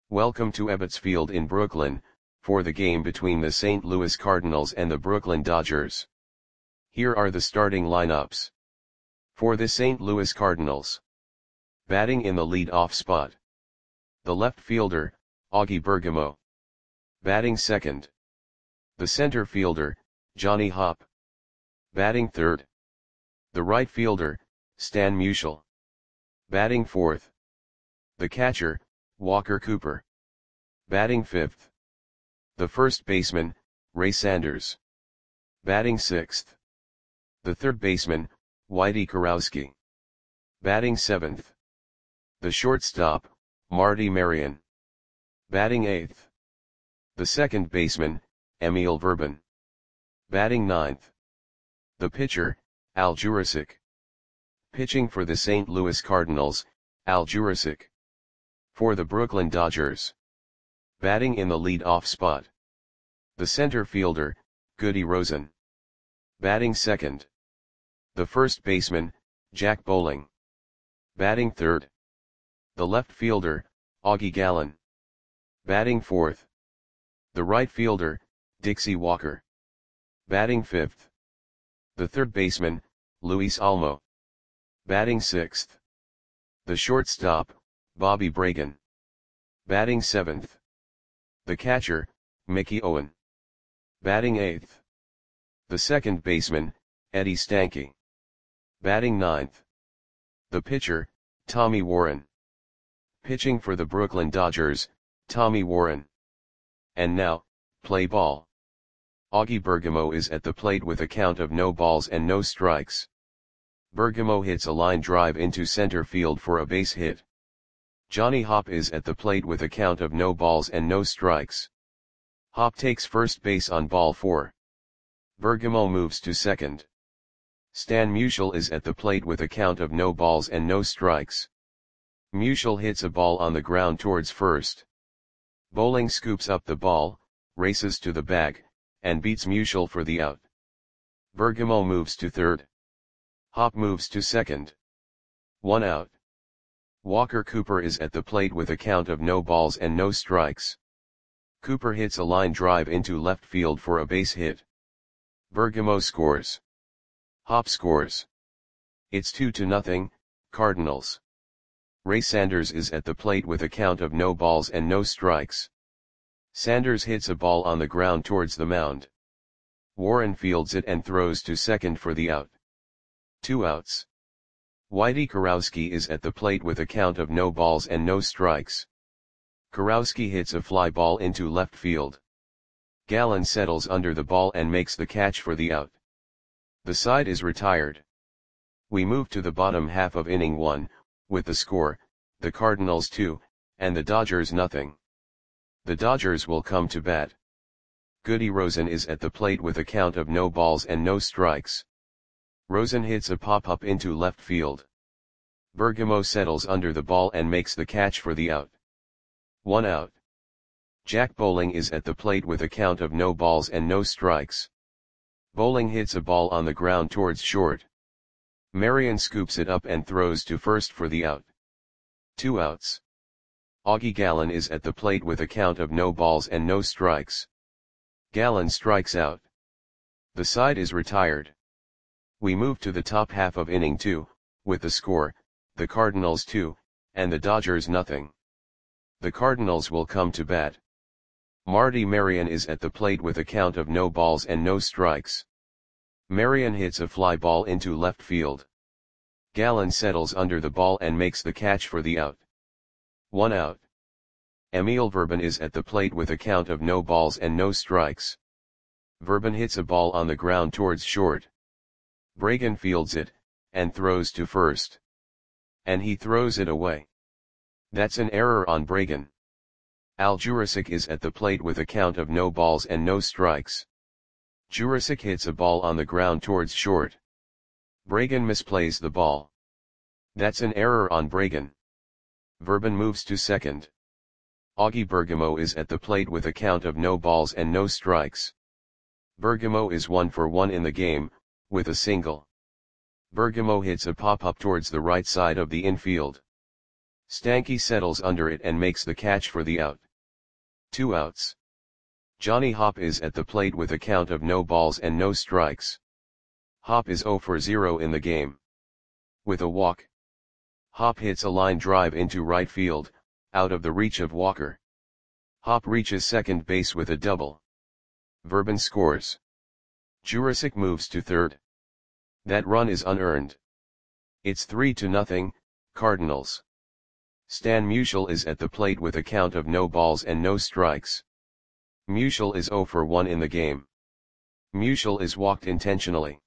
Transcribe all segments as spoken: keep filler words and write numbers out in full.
Welcome to Ebbets Field in Brooklyn, for the game between the Saint Louis Cardinals and the Brooklyn Dodgers. Here are the starting lineups. For the Saint Louis Cardinals. Batting in the lead-off spot. The left fielder, Augie Bergamo. Batting second. The center fielder, Johnny Hopp. Batting third. The right fielder, Stan Musial. Batting fourth. The catcher, Walker Cooper. Batting fifth. The first baseman, Ray Sanders. Batting sixth. The third baseman, Whitey Kurowski. Batting seventh. The shortstop, Marty Marion. Batting eighth. The second baseman, Emil Verban. Batting ninth. The pitcher, Al Jurasik. Pitching for the Saint Louis Cardinals, Al Jurasik. For the Brooklyn Dodgers. Batting in the lead-off spot. The center fielder, Goody Rosen. Batting second. The first baseman, Jack Bowling. Batting third. The left fielder, Augie Gallen. Batting fourth. The right fielder, Dixie Walker. Batting fifth. The third baseman, Luis Almo. Batting sixth. The shortstop, Bobby Bragan. Batting seventh. The catcher, Mickey Owen. Batting eighth. The second baseman, Eddie Stanky. Batting ninth. The pitcher, Tommy Warren. Pitching for the Brooklyn Dodgers, Tommy Warren. And now, play ball. Augie Bergamo is at the plate with a count of no balls and no strikes. Bergamo hits a line drive into center field for a base hit. Johnny Hopp is at the plate with a count of no balls and no strikes. Hopp takes first base on ball four. Bergamo moves to second. Stan Musial is at the plate with a count of no balls and no strikes. Musial hits a ball on the ground towards first. Bowling scoops up the ball, races to the bag, and beats Musial for the out. Bergamo moves to third. Hopp moves to second. One out. Walker Cooper is at the plate with a count of no balls and no strikes. Cooper hits a line drive into left field for a base hit. Bergamo scores. Hopp scores. It's two to nothing, Cardinals. Ray Sanders is at the plate with a count of no balls and no strikes. Sanders hits a ball on the ground towards the mound. Warren fields it and throws to second for the out. Two outs. Whitey Kurowski is at the plate with a count of no balls and no strikes. Kurowski hits a fly ball into left field. Gallen settles under the ball and makes the catch for the out. The side is retired. We move to the bottom half of inning one, with the score, the Cardinals two, and the Dodgers nothing. The Dodgers will come to bat. Goody Rosen is at the plate with a count of no balls and no strikes. Rosen hits a pop-up into left field. Bergamo settles under the ball and makes the catch for the out. One out. Jack Bowling is at the plate with a count of no balls and no strikes. Bowling hits a ball on the ground towards short. Marion scoops it up and throws to first for the out. Two outs. Augie Gallen is at the plate with a count of no balls and no strikes. Gallen strikes out. The side is retired. We move to the top half of inning two, with the score, the Cardinals two, and the Dodgers nothing. The Cardinals will come to bat. Marty Marion is at the plate with a count of no balls and no strikes. Marion hits a fly ball into left field. Gallen settles under the ball and makes the catch for the out. One out. Emil Verban is at the plate with a count of no balls and no strikes. Verban hits a ball on the ground towards short. Bragan fields it, and throws to first. And he throws it away. That's an error on Bragan. Al Jurasik is at the plate with a count of no balls and no strikes. Jurasik hits a ball on the ground towards short. Bragan misplays the ball. That's an error on Bragan. Verban moves to second. Augie Bergamo is at the plate with a count of no balls and no strikes. Bergamo is one for one in the game, with a single. Bergamo hits a pop-up towards the right side of the infield. Stanky settles under it and makes the catch for the out. Two outs. Johnny Hopp is at the plate with a count of no balls and no strikes. Hopp is zero for zero in the game. With a walk, Hopp hits a line drive into right field, out of the reach of Walker. Hopp reaches second base with a double. Verban scores. Jurisic moves to third. That run is unearned. It's three to nothing, Cardinals. Stan Musial is at the plate with a count of no balls and no strikes. Musial is zero for one in the game. Musial is walked intentionally.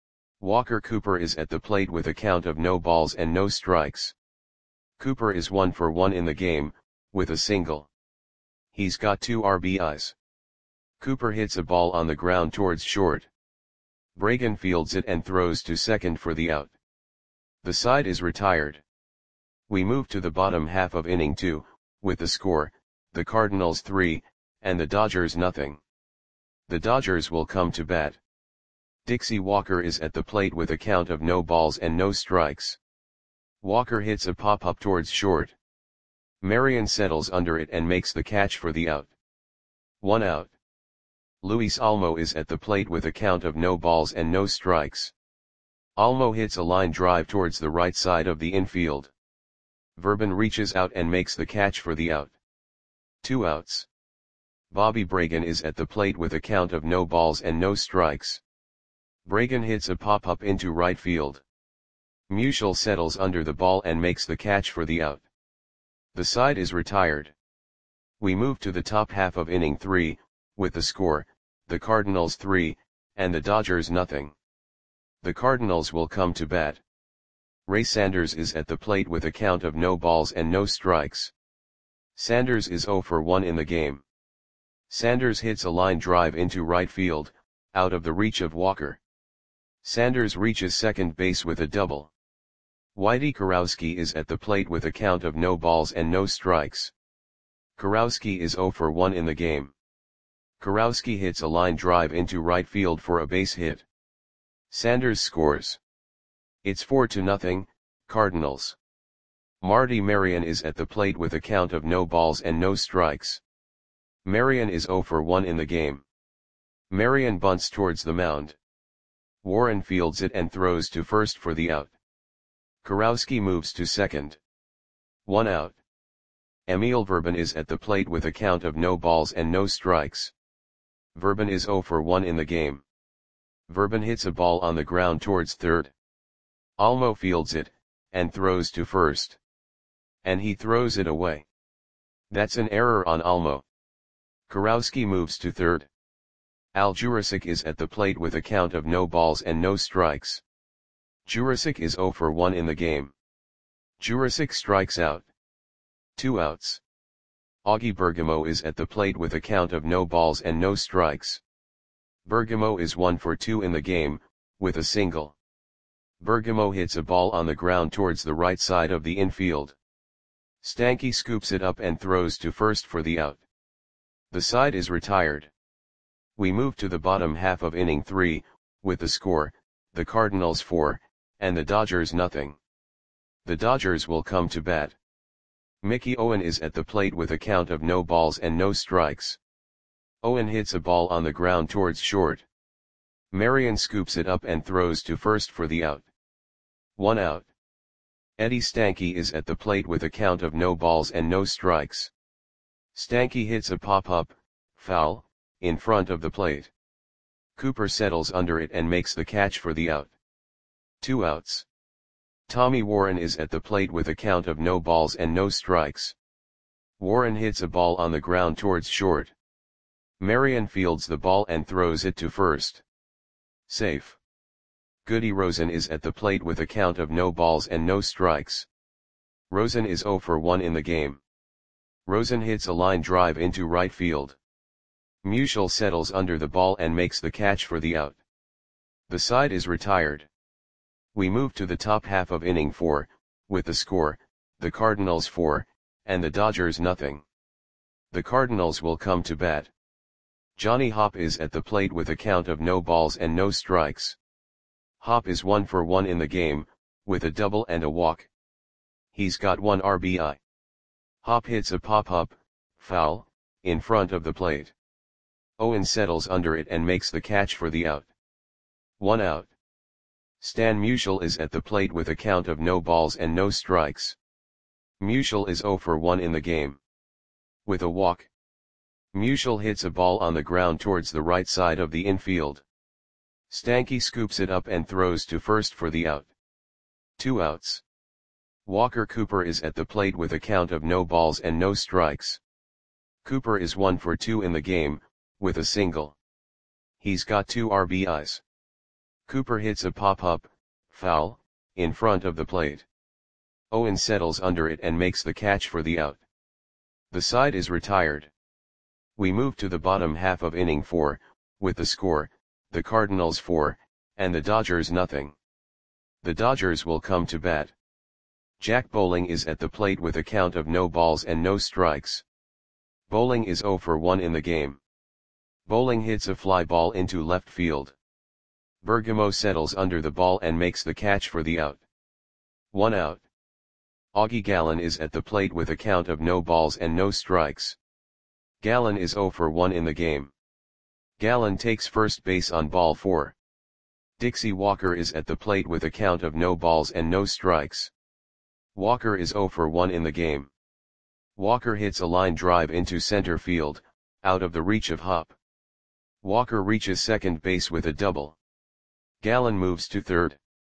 Walker Cooper is at the plate with a count of no balls and no strikes. Cooper is one for one in the game, with a single. He's got two R B Is. Cooper hits a ball on the ground towards short. Bragan fields it and throws to second for the out. The side is retired. We move to the bottom half of inning two, with the score, the Cardinals three, and the Dodgers nothing. The Dodgers will come to bat. Dixie Walker is at the plate with a count of no balls and no strikes. Walker hits a pop-up towards short. Marion settles under it and makes the catch for the out. One out. Luis Almo is at the plate with a count of no balls and no strikes. Almo hits a line drive towards the right side of the infield. Verban reaches out and makes the catch for the out. Two outs. Bobby Bragan is at the plate with a count of no balls and no strikes. Bragan hits a pop-up into right field. Musial settles under the ball and makes the catch for the out. The side is retired. We move to the top half of inning three, with the score, the Cardinals three, and the Dodgers nothing. The Cardinals will come to bat. Ray Sanders is at the plate with a count of no balls and no strikes. Sanders is zero for one in the game. Sanders hits a line drive into right field, out of the reach of Walker. Sanders reaches second base with a double. Whitey Kurowski is at the plate with a count of no balls and no strikes. Kurowski is zero for one in the game. Kurowski hits a line drive into right field for a base hit. Sanders scores. It's four to nothing, Cardinals. Marty Marion is at the plate with a count of no balls and no strikes. Marion is zero for one in the game. Marion bunts towards the mound. Warren fields it and throws to first for the out. Kurowski moves to second. One out. Emil Verban is at the plate with a count of no balls and no strikes. Verban is zero for one in the game. Verban hits a ball on the ground towards third. Almo fields it, and throws to first. And he throws it away. That's an error on Almo. Kurowski moves to third. Al Jurisic is at the plate with a count of no balls and no strikes. Jurisic is zero for one in the game. Jurisic strikes out. Two outs. Augie Bergamo is at the plate with a count of no balls and no strikes. Bergamo is one for two in the game, with a single. Bergamo hits a ball on the ground towards the right side of the infield. Stanky scoops it up and throws to first for the out. The side is retired. We move to the bottom half of inning three, with the score, the Cardinals four, and the Dodgers nothing. The Dodgers will come to bat. Mickey Owen is at the plate with a count of no balls and no strikes. Owen hits a ball on the ground towards short. Marion scoops it up and throws to first for the out. One out. Eddie Stanky is at the plate with a count of no balls and no strikes. Stanky hits a pop-up, foul, in front of the plate. Cooper settles under it and makes the catch for the out. Two outs. Tommy Warren is at the plate with a count of no balls and no strikes. Warren hits a ball on the ground towards short. Marion fields the ball and throws it to first. Safe. Goody Rosen is at the plate with a count of no balls and no strikes. Rosen is zero for one in the game. Rosen hits a line drive into right field. Musial settles under the ball and makes the catch for the out. The side is retired. We move to the top half of inning four, with the score, the Cardinals four, and the Dodgers nothing. The Cardinals will come to bat. Johnny Hopp is at the plate with a count of no balls and no strikes. Hopp is one for one in the game, with a double and a walk. He's got one R B I. Hop hits a pop-up, foul, in front of the plate. Owen settles under it and makes the catch for the out. One out. Stan Musial is at the plate with a count of no balls and no strikes. Musial is zero for one in the game. With a walk, Musial hits a ball on the ground towards the right side of the infield. Stanky scoops it up and throws to first for the out. Two outs. Walker Cooper is at the plate with a count of no balls and no strikes. Cooper is one for two in the game, with a single. He's got two R B Is. Cooper hits a pop-up, foul, in front of the plate. Owen settles under it and makes the catch for the out. The side is retired. We move to the bottom half of inning four, with the score, the Cardinals four, and the Dodgers nothing. The Dodgers will come to bat. Jack Bowling is at the plate with a count of no balls and no strikes. Bowling is zero for one in the game. Bowling hits a fly ball into left field. Bergamo settles under the ball and makes the catch for the out. One out. Augie Gallen is at the plate with a count of no balls and no strikes. Gallen is zero for one in the game. Gallen takes first base on ball four. Dixie Walker is at the plate with a count of no balls and no strikes. Walker is zero for one in the game. Walker hits a line drive into center field, out of the reach of Hop. Walker reaches second base with a double. Gallen moves to third.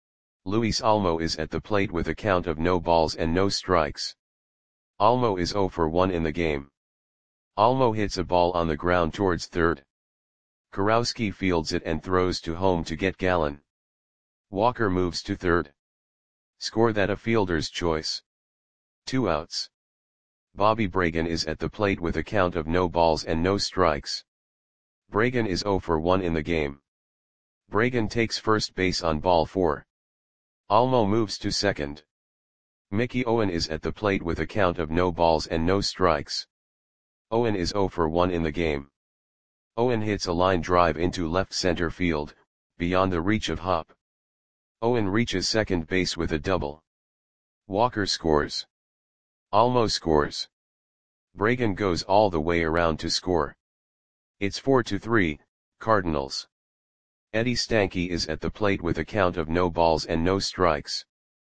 Luis Almo is at the plate with a count of no balls and no strikes. Almo is zero for one in the game. Almo hits a ball on the ground towards third. Kurowski fields it and throws to home to get Gallen. Walker moves to third. Score that a fielder's choice. Two outs. Bobby Bragan is at the plate with a count of no balls and no strikes. Bragan is zero for one in the game. Bragan takes first base on ball four. Almo moves to second. Mickey Owen is at the plate with a count of no balls and no strikes. Owen is zero for one in the game. Owen hits a line drive into left center field, beyond the reach of Hop. Owen reaches second base with a double. Walker scores. Almo scores. Bragan goes all the way around to score. It's four to three, Cardinals. Eddie Stanky is at the plate with a count of no balls and no strikes.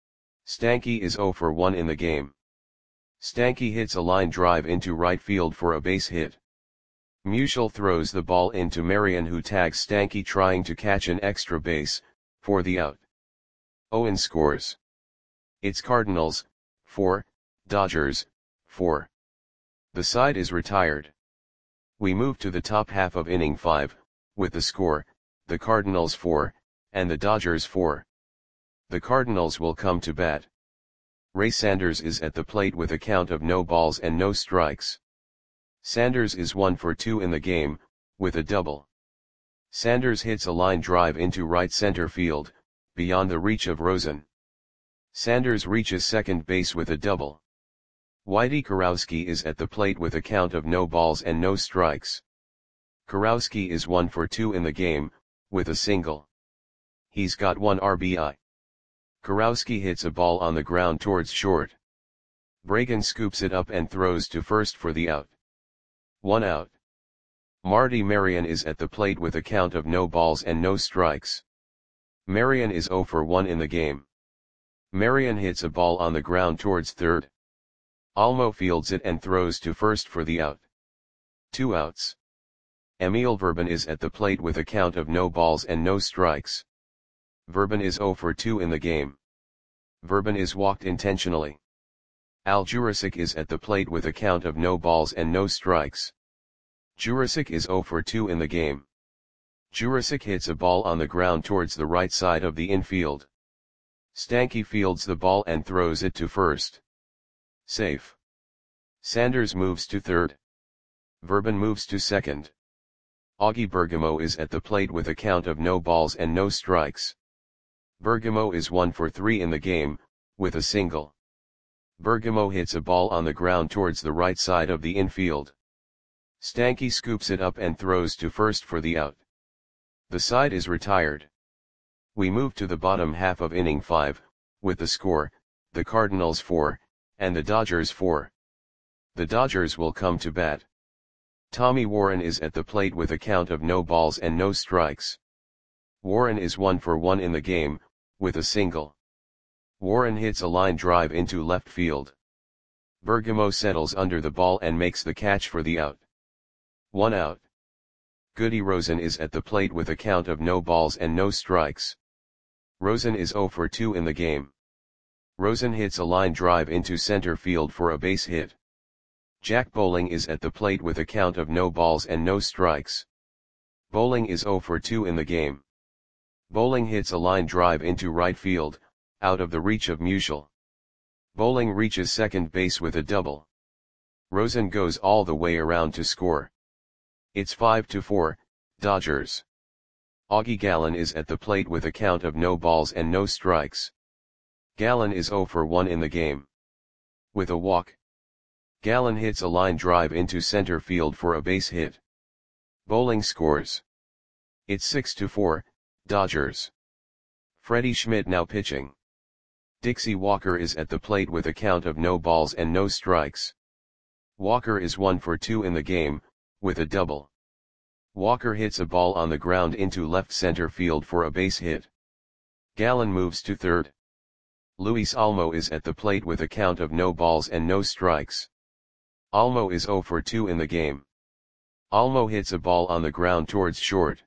Stanky is zero for one in the game. Stanky hits a line drive into right field for a base hit. Musial throws the ball into Marion, who tags Stanky trying to catch an extra base, for the out. Owen scores. It's Cardinals, four, Dodgers, four. The side is retired. We move to the top half of inning five, with the score, the Cardinals four, and the Dodgers four. The Cardinals will come to bat. Ray Sanders is at the plate with a count of no balls and no strikes. Sanders is one for two in the game, with a double. Sanders hits a line drive into right center field, beyond the reach of Rosen. Sanders reaches second base with a double. Whitey Kurowski is at the plate with a count of no balls and no strikes. Kurowski is one for two in the game, with a single. He's got one R B I. Kurowski hits a ball on the ground towards short. Bragan scoops it up and throws to first for the out. One out. Marty Marion is at the plate with a count of no balls and no strikes. Marion is zero for one in the game. Marion hits a ball on the ground towards third. Almo fields it and throws to first for the out. Two outs. Emil Verban is at the plate with a count of no balls and no strikes. Verban is zero for two in the game. Verban is walked intentionally. Al Jurisic is at the plate with a count of no balls and no strikes. Jurisic is zero for two in the game. Jurisic hits a ball on the ground towards the right side of the infield. Stanky fields the ball and throws it to first. Safe. Sanders moves to third. Verban moves to second. Augie Bergamo is at the plate with a count of no balls and no strikes. Bergamo is one for three in the game, with a single. Bergamo hits a ball on the ground towards the right side of the infield. Stanky scoops it up and throws to first for the out. The side is retired. We move to the bottom half of inning five, with the score, the Cardinals four, and the Dodgers four. The Dodgers will come to bat. Tommy Warren is at the plate with a count of no balls and no strikes. Warren is one for one in the game, with a single. Warren hits a line drive into left field. Bergamo settles under the ball and makes the catch for the out. One out. Goody Rosen is at the plate with a count of no balls and no strikes. Rosen is zero for two in the game. Rosen hits a line drive into center field for a base hit. Jack Bowling is at the plate with a count of no balls and no strikes. Bowling is zero for two in the game. Bowling hits a line drive into right field, out of the reach of Musial. Bowling reaches second base with a double. Rosen goes all the way around to score. It's five to four, Dodgers. Augie Gallen is at the plate with a count of no balls and no strikes. Gallen is zero for one in the game. With a walk. Gallen hits a line drive into center field for a base hit. Bowling scores. It's six to four, Dodgers. Freddie Schmidt now pitching. Dixie Walker is at the plate with a count of no balls and no strikes. Walker is one for two in the game, with a double. Walker hits a ball on the ground into left center field for a base hit. Gallen moves to third. Luis Olmo is at the plate with a count of no balls and no strikes. Olmo is zero for two in the game. Olmo hits a ball on the ground towards short.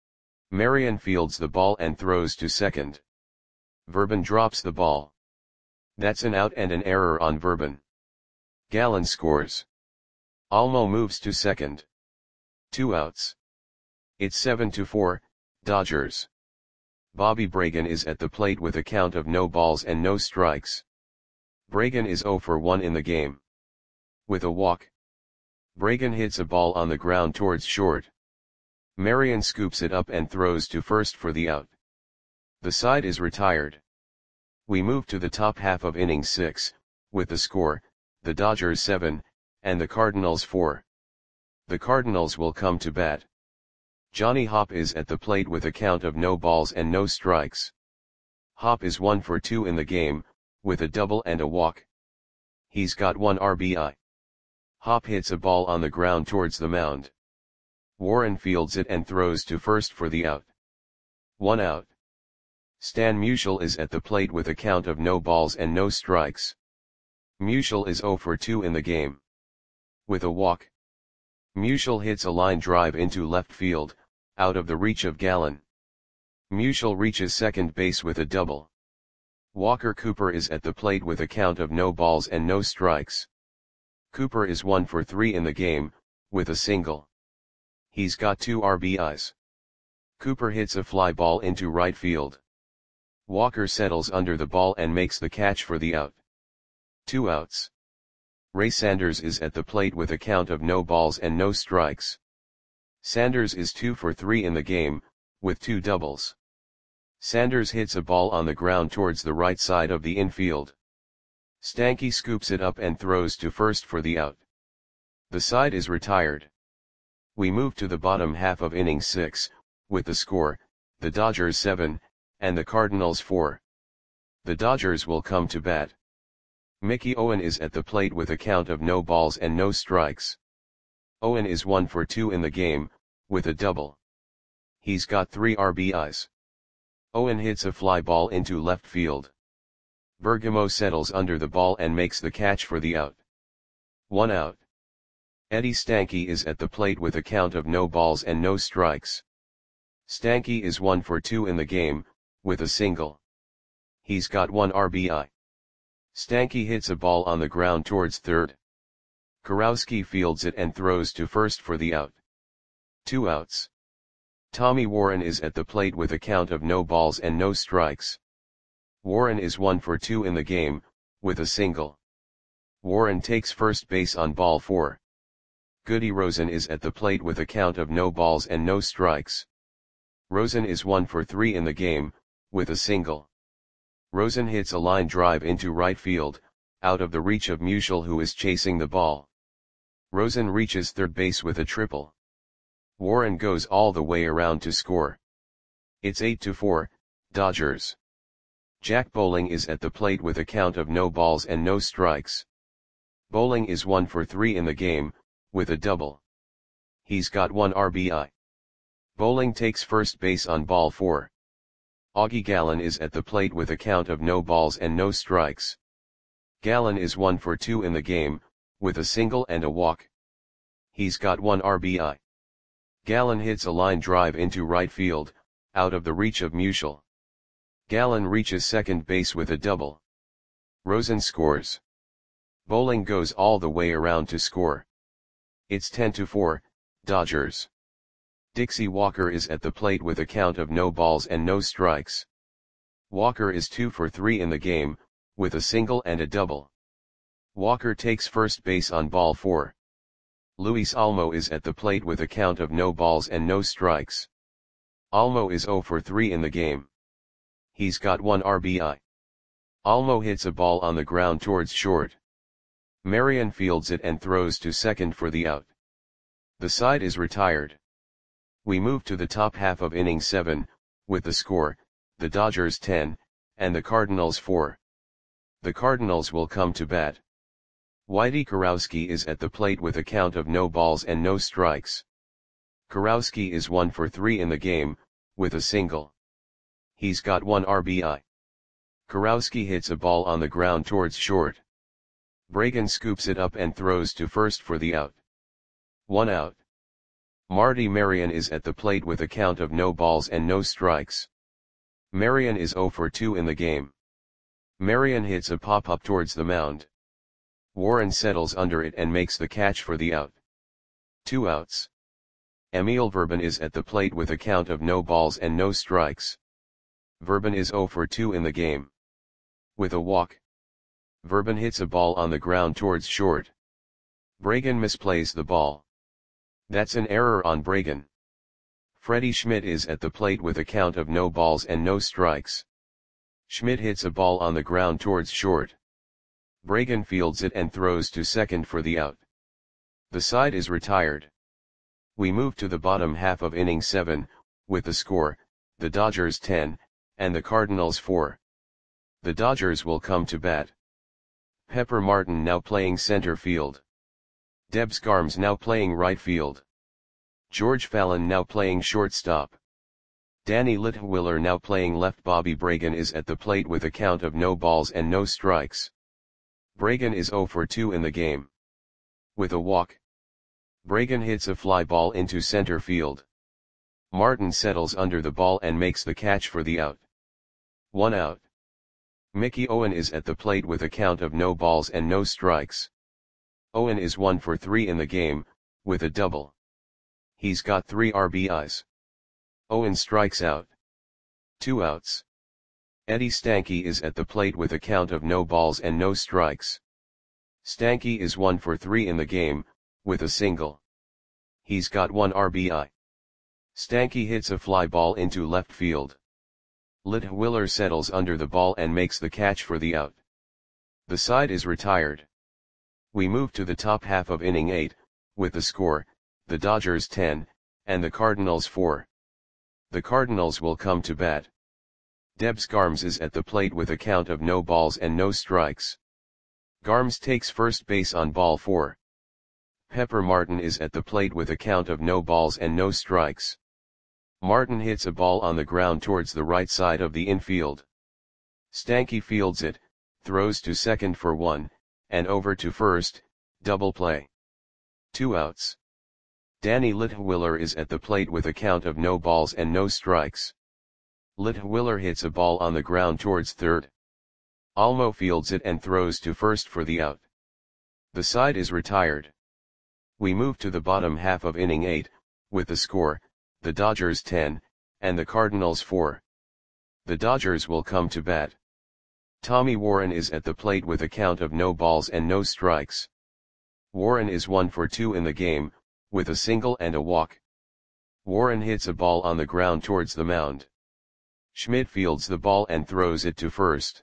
Marion fields the ball and throws to second. Verban drops the ball. That's an out and an error on Verban. Gallen scores. Olmo moves to second. Two outs. It's seven to four, Dodgers. Bobby Bragan is at the plate with a count of no balls and no strikes. Bragan is zero for one in the game. With a walk. Bragan hits a ball on the ground towards short. Marion scoops it up and throws to first for the out. The side is retired. We move to the top half of inning six, with the score, the Dodgers seven, and the Cardinals four. The Cardinals will come to bat. Johnny Hopp is at the plate with a count of no balls and no strikes. Hopp is one for two in the game, with a double and a walk. He's got one R B I. Hopp hits a ball on the ground towards the mound. Warren fields it and throws to first for the out. One out. Stan Musial is at the plate with a count of no balls and no strikes. Musial is zero for two in the game. With a walk. Musial hits a line drive into left field, out of the reach of Gallen. Musial reaches second base with a double. Walker Cooper is at the plate with a count of no balls and no strikes. Cooper is one for three in the game, with a single. He's got two R B Is. Cooper hits a fly ball into right field. Walker settles under the ball and makes the catch for the out. Two outs. Ray Sanders is at the plate with a count of no balls and no strikes. Sanders is two for three in the game, with two doubles. Sanders hits a ball on the ground towards the right side of the infield. Stanky scoops it up and throws to first for the out. The side is retired. We move to the bottom half of inning six, with the score, the Dodgers seven, and the Cardinals four. The Dodgers will come to bat. Mickey Owen is at the plate with a count of no balls and no strikes. Owen is one for two in the game, with a double. He's got three R B Is. Owen hits a fly ball into left field. Bergamo settles under the ball and makes the catch for the out. One out. Eddie Stanky is at the plate with a count of no balls and no strikes. Stanky is one for two in the game, with a single. He's got one R B I. Stanky hits a ball on the ground towards third. Kurowski fields it and throws to first for the out. Two outs. Tommy Warren is at the plate with a count of no balls and no strikes. Warren is one for two in the game, with a single. Warren takes first base on ball four. Goody Rosen is at the plate with a count of no balls and no strikes. Rosen is one for three in the game, with a single. Rosen hits a line drive into right field, out of the reach of Musial who is chasing the ball. Rosen reaches third base with a triple. Warren goes all the way around to score. It's eight to four, Dodgers. Jack Bowling is at the plate with a count of no balls and no strikes. Bowling is one for three in the game, with a double. He's got one R B I. Bowling takes first base on ball four. Augie Gallen is at the plate with a count of no balls and no strikes. Gallen is one for two in the game, with a single and a walk. He's got one R B I. Gallen hits a line drive into right field, out of the reach of Musial. Gallen reaches second base with a double. Rosen scores. Bowling goes all the way around to score. It's ten to four, Dodgers. Dixie Walker is at the plate with a count of no balls and no strikes. Walker is two for three in the game, with a single and a double. Walker takes first base on ball four. Luis Olmo is at the plate with a count of no balls and no strikes. Olmo is zero for three in the game. He's got one R B I. Olmo hits a ball on the ground towards short. Marion fields it and throws to second for the out. The side is retired. We move to the top half of inning seven, with the score, the Dodgers ten, and the Cardinals four. The Cardinals will come to bat. Whitey Kurowski is at the plate with a count of no balls and no strikes. Kurowski is one for three in the game, with a single. He's got one R B I. Kurowski hits a ball on the ground towards short. Bragan scoops it up and throws to first for the out. One out. Marty Marion is at the plate with a count of no balls and no strikes. Marion is zero for two in the game. Marion hits a pop-up towards the mound. Warren settles under it and makes the catch for the out. Two outs. Emil Verban is at the plate with a count of no balls and no strikes. Verban is zero for two in the game. With a walk. Verban hits a ball on the ground towards short. Bragan misplays the ball. That's an error on Bragan. Freddie Schmidt is at the plate with a count of no balls and no strikes. Schmidt hits a ball on the ground towards short. Bragan fields it and throws to second for the out. The side is retired. We move to the bottom half of inning seven, with the score, the Dodgers ten, and the Cardinals four. The Dodgers will come to bat. Pepper Martin now playing center field. Debs Garms now playing right field. George Fallon now playing shortstop. Danny Litwiller now playing left. Bobby Bragan is at the plate with a count of no balls and no strikes. Bragan is zero for two in the game. With a walk. Bragan hits a fly ball into center field. Martin settles under the ball and makes the catch for the out. One out. Mickey Owen is at the plate with a count of no balls and no strikes. Owen is one for three in the game, with a double. He's got three R B Is. Owen strikes out. Two outs. Eddie Stanky is at the plate with a count of no balls and no strikes. Stanky is one for three in the game, with a single. He's got one R B I. Stanky hits a fly ball into left field. Litwiller settles under the ball and makes the catch for the out. The side is retired. We move to the top half of inning eight, with the score, the Dodgers ten, and the Cardinals four. The Cardinals will come to bat. Debs Garms is at the plate with a count of no balls and no strikes. Garms takes first base on ball four. Pepper Martin is at the plate with a count of no balls and no strikes. Martin hits a ball on the ground towards the right side of the infield. Stanky fields it, throws to second for one, and over to first, double play. Two outs. Danny Litwiller is at the plate with a count of no balls and no strikes. Litwiller hits a ball on the ground towards third. Olmo fields it and throws to first for the out. The side is retired. We move to the bottom half of inning eight, with the score, the Dodgers ten, and the Cardinals four. The Dodgers will come to bat. Tommy Warren is at the plate with a count of no balls and no strikes. Warren is one for two in the game, with a single and a walk. Warren hits a ball on the ground towards the mound. Schmidt fields the ball and throws it to first.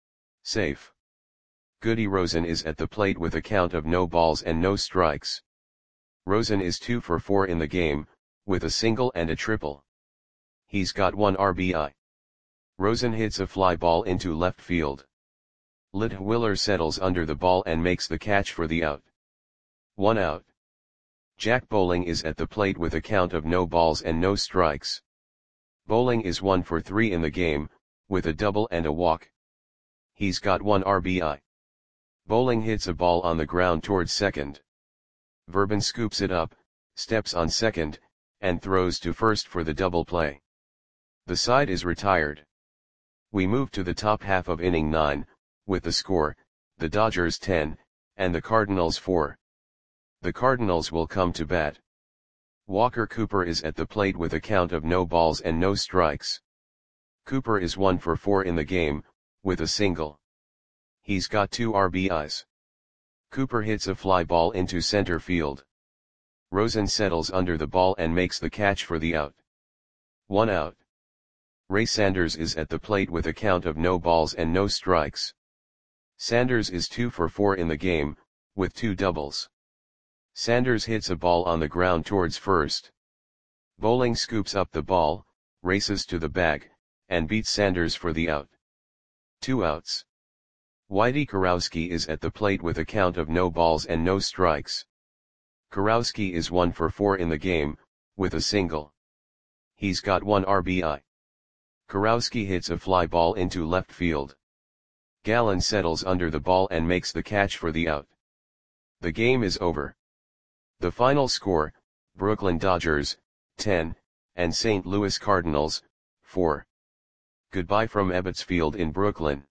Safe. Goody Rosen is at the plate with a count of no balls and no strikes. Rosen is two for four in the game, with a single and a triple. He's got one R B I. Rosen hits a fly ball into left field. Littwiller settles under the ball and makes the catch for the out. One out. Jack Bowling is at the plate with a count of no balls and no strikes. Bowling is one for three in the game, with a double and a walk. He's got one R B I. Bowling hits a ball on the ground towards second. Verban scoops it up, steps on second, and throws to first for the double play. The side is retired. We move to the top half of inning nine, with the score, the Dodgers ten, and the Cardinals four. The Cardinals will come to bat. Walker Cooper is at the plate with a count of no balls and no strikes. Cooper is one for four in the game, with a single. He's got two R B Is. Cooper hits a fly ball into center field. Rosen settles under the ball and makes the catch for the out. One out. Ray Sanders is at the plate with a count of no balls and no strikes. Sanders is two for four in the game, with two doubles. Sanders hits a ball on the ground towards first. Bowling scoops up the ball, races to the bag, and beats Sanders for the out. Two outs. Whitey Kurowski is at the plate with a count of no balls and no strikes. Kurowski is one for four in the game, with a single. He's got one R B I. Kurowski hits a fly ball into left field. Gallen settles under the ball and makes the catch for the out. The game is over. The final score, Brooklyn Dodgers, ten, and Saint Louis Cardinals, four. Goodbye from Ebbets Field in Brooklyn.